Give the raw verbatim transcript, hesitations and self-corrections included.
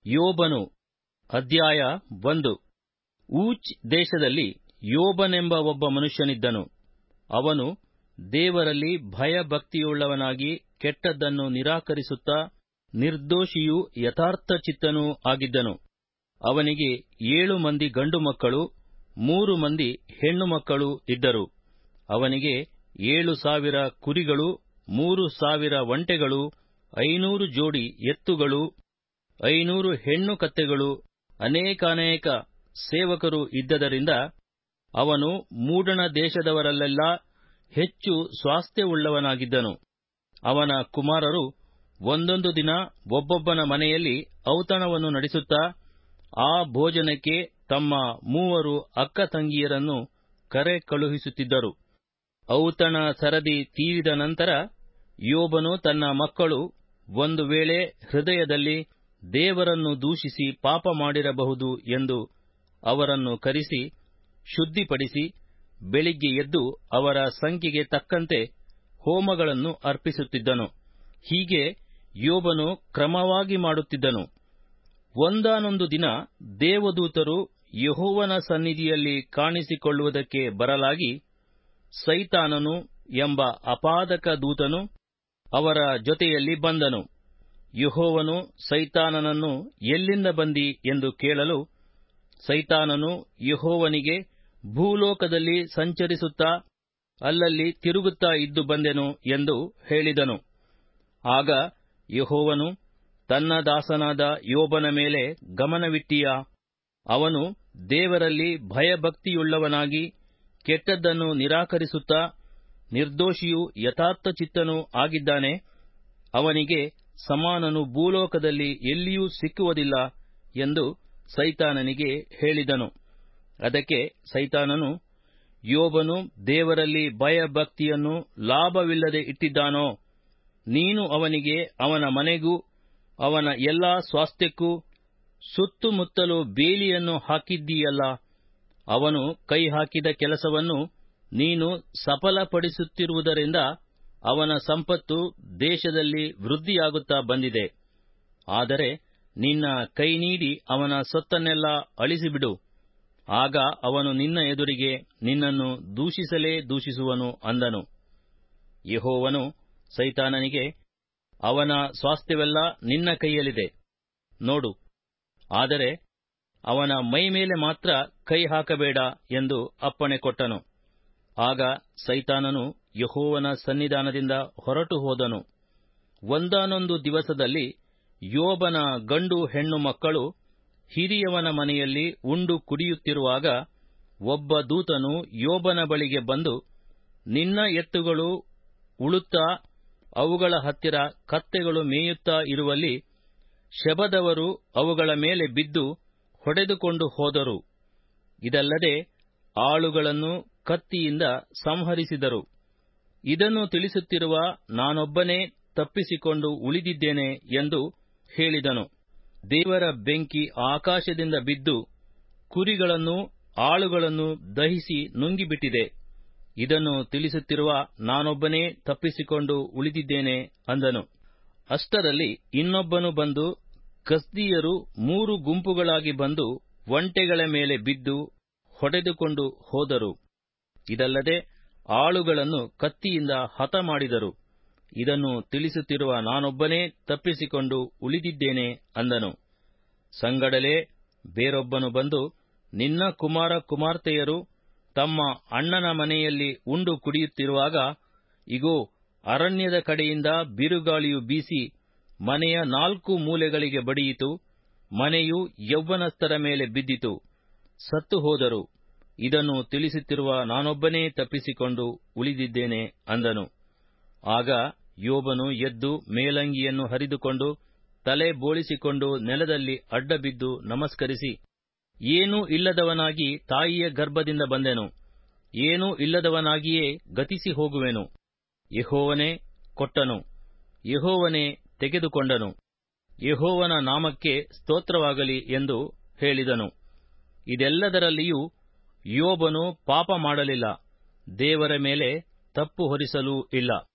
ಯೋಬನು ಅಧ್ಯಾಯ ಒಂದು. ಊಚ್ ದೇಶದಲ್ಲಿ ಯೋಬನೆಂಬ ಒಬ್ಬ ಮನುಷ್ಯನಿದ್ದನು. ಅವನು ದೇವರಲ್ಲಿ ಭಯಭಕ್ತಿಯುಳ್ಳವನಾಗಿ ಕೆಟ್ಟದ್ದನ್ನು ನಿರಾಕರಿಸುತ್ತಾ ನಿರ್ದೋಷಿಯೂ ಯಥಾರ್ಥಚಿತ್ತನೂ ಆಗಿದ್ದನು. ಅವನಿಗೆ ಏಳು ಮಂದಿ ಗಂಡು ಮಕ್ಕಳು, ಮೂರು ಮಂದಿ ಹೆಣ್ಣು ಮಕ್ಕಳು ಇದ್ದರು. ಅವನಿಗೆ ಏಳು ಸಾವಿರ ಕುರಿಗಳು, ಮೂರು ಸಾವಿರ ಒಂಟೆಗಳು, ಐನೂರು ಜೋಡಿ ಎತ್ತುಗಳು, ಐನೂರು ಹೆಣ್ಣು ಕತ್ತೆಗಳು, ಅನೇಕಾನೇಕ ಸೇವಕರು ಇದ್ದದರಿಂದ ಅವನು ಮೂಡಣ ದೇಶದವರಲ್ಲೆಲ್ಲ ಹೆಚ್ಚು ಸ್ವಾಸ್ಥ್ಯವುಳ್ಳವನಾಗಿದ್ದನು. ಅವನ ಕುಮಾರರು ಒಂದೊಂದು ದಿನ ಒಬ್ಬೊಬ್ಬನ ಮನೆಯಲ್ಲಿ ಔತಣವನ್ನು ನಡೆಸುತ್ತಾ ಆ ಭೋಜನಕ್ಕೆ ತಮ್ಮ ಮೂವರು ಅಕ್ಕ ತಂಗಿಯರನ್ನು ಕರೆ ಕಳುಹಿಸುತ್ತಿದ್ದರು. ಔತಣ ಸರದಿ ತೀರಿದ ನಂತರ ಯೋಬನು ತನ್ನ ಮಕ್ಕಳು ಒಂದು ವೇಳೆ ಹೃದಯದಲ್ಲಿ ದೇವರನ್ನು ದೂಷಿಸಿ ಪಾಪ ಮಾಡಿರಬಹುದು ಎಂದು ಅವರನ್ನು ಕರೆಸಿ ಶುದ್ಧಿಪಡಿಸಿ ಬೆಳಿಗ್ಗೆ ಎದ್ದು ಅವರ ಸಂಖ್ಯೆಗೆ ತಕ್ಕಂತೆ ಹೋಮಗಳನ್ನು ಅರ್ಪಿಸುತ್ತಿದ್ದನು. ಹೀಗೆ ಯೋಬನು ಕ್ರಮವಾಗಿ ಮಾಡುತ್ತಿದ್ದನು. ಒಂದಾನೊಂದು ದಿನ ದೇವದೂತರು ಯೆಹೋವನ ಸನ್ನಿಧಿಯಲ್ಲಿ ಕಾಣಿಸಿಕೊಳ್ಳುವುದಕ್ಕೆ ಬರಲಾಗಿ ಸೈತಾನನು ಎಂಬ ಅಪಾದಕ ದೂತನು ಅವರ ಜೊತೆಯಲ್ಲಿ ಬಂದನು. ಯೆಹೋವನು ಸೈತಾನನನ್ನು ಎಲ್ಲಿಂದ ಬಂದಿ ಎಂದು ಕೇಳಲು, ಸೈತಾನನು ಯೆಹೋವನಿಗೆ, ಭೂಲೋಕದಲ್ಲಿ ಸಂಚರಿಸುತ್ತಾ ಅಲ್ಲಲ್ಲಿ ತಿರುಗುತ್ತಾ ಇದ್ದು ಬಂದೆನು ಎಂದು ಹೇಳಿದನು. ಆಗ ಯೆಹೋವನು, ತನ್ನ ದಾಸನಾದ ಯೋಬನ ಮೇಲೆ ಗಮನವಿಟ್ಟೀಯಾ? ಅವನು ದೇವರಲ್ಲಿ ಭಯಭಕ್ತಿಯುಳ್ಳವನಾಗಿ ಕೆಟ್ಟದ್ದನ್ನು ನಿರಾಕರಿಸುತ್ತಾ ನಿರ್ದೋಷಿಯೂ ಯಥಾರ್ಥಚಿತ್ತನೂ ಆಗಿದ್ದಾನೆ. ಅವನಿಗೆ ಸಮಾನನು ಭೂಲೋಕದಲ್ಲಿ ಎಲ್ಲಿಯೂ ಸಿಕ್ಕುವುದಿಲ್ಲ ಎಂದು ಸೈತಾನನಿಗೆ ಹೇಳಿದನು. ಅದಕ್ಕೆ ಸೈತಾನನು, ಯೋಬನು ದೇವರಲ್ಲಿ ಭಯಭಕ್ತಿಯನ್ನು ಲಾಭವಿಲ್ಲದೆ ಇಟ್ಟಿದ್ದಾನೋ? ನೀನು ಅವನಿಗೆ, ಅವನ ಮನೆಗೂ ಅವನ ಎಲ್ಲಾ ಸ್ವಾಸ್ಥ್ಯಕ್ಕೂ ಸುತ್ತುಮುತ್ತಲು ಬೇಲಿಯನ್ನು ಹಾಕಿದ್ದೀಯಲ್ಲ. ಅವನು ಕೈ ಹಾಕಿದ ಕೆಲಸವನ್ನು ನೀನು ಸಫಲಪಡಿಸುತ್ತಿರುವುದರಿಂದ ಅವನ ಸಂಪತ್ತು ದೇಶದಲ್ಲಿ ವೃದ್ಧಿಯಾಗುತ್ತಾ ಬಂದಿದೆ. ಆದರೆ ನಿನ್ನ ಕೈ ನೀಡಿ ಅವನ ಸೊತ್ತನ್ನೆಲ್ಲ ಅಳಿಸಿಬಿಡು. ಆಗ ಅವನು ನಿನ್ನ ಎದುರಿಗೆ ನಿನ್ನನ್ನು ದೂಷಿಸಲೇ ದೂಷಿಸುವನು ಅಂದನು. ಯೆಹೋವನು ಸೈತಾನನಿಗೆ, ಅವನ ಸ್ವಾಸ್ಥ್ಯವೆಲ್ಲ ನಿನ್ನ ಕೈಯಲ್ಲಿದೆ, ನೋಡು, ಆದರೆ ಅವನ ಮೈಮೇಲೆ ಮಾತ್ರ ಕೈ ಹಾಕಬೇಡ ಎಂದು ಅಪ್ಪಣೆ ಕೊಟ್ಟನು. ಆಗ ಸೈತಾನನು ಯೆಹೋವನ ಸನ್ನಿಧಾನದಿಂದ ಹೊರಟು ಹೋದನು. ಒಂದಾನೊಂದು ದಿವಸದಲ್ಲಿ ಯೋಬನ ಗಂಡು ಹೆಣ್ಣು ಮಕ್ಕಳು ಹಿರಿಯವನ ಮನೆಯಲ್ಲಿ ಉಂಡು ಕುಡಿಯುತ್ತಿರುವಾಗ ಒಬ್ಬ ದೂತನು ಯೋಬನ ಬಳಿಗೆ ಬಂದು, ನಿನ್ನ ಎತ್ತುಗಳು ಉಳುತ್ತಾ ಅವುಗಳ ಹತ್ತಿರ ಕತ್ತೆಗಳು ಮೇಯುತ್ತಾ ಇರುವಲ್ಲಿ ಶೆಬದವರು ಅವುಗಳ ಮೇಲೆ ಬಿದ್ದು ಹೊಡೆದುಕೊಂಡು ಹೋದರು. ಇದಲ್ಲದೆ ಆಳುಗಳನ್ನು ಕತ್ತಿಯಿಂದ ಸಂಹರಿಸಿದರು. ಇದನ್ನು ತಿಳಿಸುತ್ತಿರುವ ನಾನೊಬ್ಬನೇ ತಪ್ಪಿಸಿಕೊಂಡು ಉಳಿದಿದ್ದೇನೆ ಎಂದು ಹೇಳಿದನು. ದೇವರ ಬೆಂಕಿ ಆಕಾಶದಿಂದ ಬಿದ್ದು ಕುರಿಗಳನ್ನು ಆಳುಗಳನ್ನು ದಹಿಸಿ ನುಂಗಿಬಿಟ್ಟಿದೆ. ಇದನ್ನು ತಿಳಿಸುತ್ತಿರುವ ನಾನೊಬ್ಬನೇ ತಪ್ಪಿಸಿಕೊಂಡು ಉಳಿದಿದ್ದೇನೆ ಅಂದನು. ಅಷ್ಟರಲ್ಲಿ ಇನ್ನೊಬ್ಬನು ಬಂದು, ಕಸ್ದೀಯರು ಮೂರು ಗುಂಪುಗಳಾಗಿ ಬಂದು ಒಂಟೆಗಳ ಮೇಲೆ ಬಿದ್ದು ಹೊಡೆದುಕೊಂಡು ಹೋದರು. ಇದಲ್ಲದೆ ಆಳುಗಳನ್ನು ಕತ್ತಿಯಿಂದ ಹತ ಮಾಡಿದರು. ಇದನ್ನು ತಿಳಿಸುತ್ತಿರುವ ನಾನೊಬ್ಬನೇ ತಪ್ಪಿಸಿಕೊಂಡು ಉಳಿದಿದ್ದೇನೆ ಅಂದನು. ಸಂಗಡಲೇ ಬೇರೊಬ್ಬನು ಬಂದು, ನಿನ್ನ ಕುಮಾರ ಕುಮಾರ್ತೆಯರು ತಮ್ಮ ಅಣ್ಣನ ಮನೆಯಲ್ಲಿ ಉಂಡು ಕುಡಿಯುತ್ತಿರುವಾಗ ಇಗೋ, ಅರಣ್ಯದ ಕಡೆಯಿಂದ ಬಿರುಗಾಳಿಯು ಬೀಸಿ ಮನೆಯ ನಾಲ್ಕು ಮೂಲೆಗಳಿಗೆ ಬಡಿಯಿತು. ಮನೆಯು ಯೌವನಸ್ಥರ ಮೇಲೆ ಬಿದ್ದಿತು, ಸತ್ತು ಹೋದರು. ಇದನ್ನು ತಿಳಿಸುತ್ತಿರುವ ನಾನೊಬ್ಬನೇ ತಪ್ಪಿಸಿಕೊಂಡು ಉಳಿದಿದ್ದೇನೆ ಅಂದನು. ಆಗ ಯೋಬನು ಎದ್ದು ಮೇಲಂಗಿಯನ್ನು ಹರಿದುಕೊಂಡು ತಲೆ ಬೋಳಿಸಿಕೊಂಡು ನೆಲದಲ್ಲಿ ಅಡ್ಡಬಿದ್ದು ನಮಸ್ಕರಿಸಿ, ಏನೂ ಇಲ್ಲದವನಾಗಿ ತಾಯಿಯ ಗರ್ಭದಿಂದ ಬಂದೆನು, ಏನೂ ಇಲ್ಲದವನಾಗಿಯೇ ಗತಿಸಿ ಹೋಗುವೆನು. ಯೆಹೋವನೇ ಕೊಟ್ಟನು, ಯೆಹೋವನೇ ತೆಗೆದುಕೊಂಡನು, ಯೆಹೋವನ ನಾಮಕ್ಕೆ ಸ್ತೋತ್ರವಾಗಲಿ ಎಂದು ಹೇಳಿದನು. ಇದೆಲ್ಲದರಲ್ಲಿಯೂ ಯೋಬನು ಪಾಪ ಮಾಡಲಿಲ್ಲ, ದೇವರ ಮೇಲೆ ತಪ್ಪು ಹೊರಿಸಲೂ ಇಲ್ಲ.